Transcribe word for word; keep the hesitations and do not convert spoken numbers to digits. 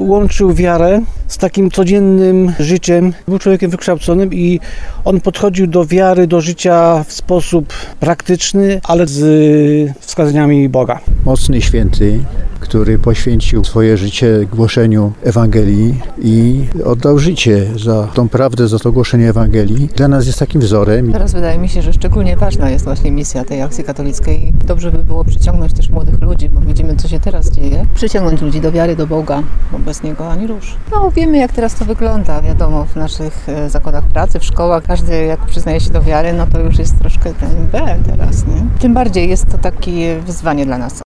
łączył wiarę z takim codziennym życiem. Był człowiekiem wykształconym i on podchodził do wiary, do życia w sposób praktyczny, ale z wskazaniami Boga. Mocny święty, który poświęcił swoje życie głoszeniu Ewangelii i oddał życie za tą prawdę, za to głoszenie Ewangelii. Dla nas jest takim wzorem. Teraz wydaje mi się, że szczególnie ważna jest właśnie misja tej akcji katolickiej. Dobrze by było przyciągnąć też młodych ludzi, bo widzimy, co się teraz dzieje. Przyciągnąć ludzi do wiary, do Boga, bo bez Niego ani rusz. No wiemy, jak teraz to wygląda, wiadomo, w naszych zakładach pracy, w szkołach. Każdy, jak przyznaje się do wiary, no to już jest troszkę ten B teraz, nie? Tym bardziej jest to takie wyzwanie dla nas.